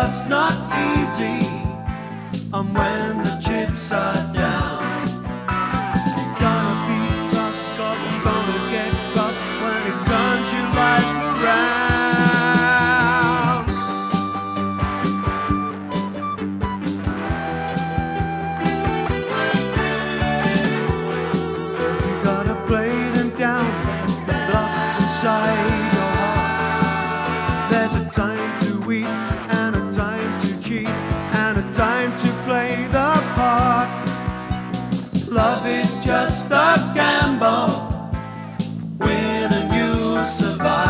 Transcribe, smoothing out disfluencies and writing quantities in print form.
it's not easy. And when the chips are down, gonna be tough, 'cause it's gonna get rough when it turns your life around. Cause you gotta play them down, the bluffs inside your heart. There's a time to weep and a time to cheat and a time to play the part. Love is just a gamble, win and you survive.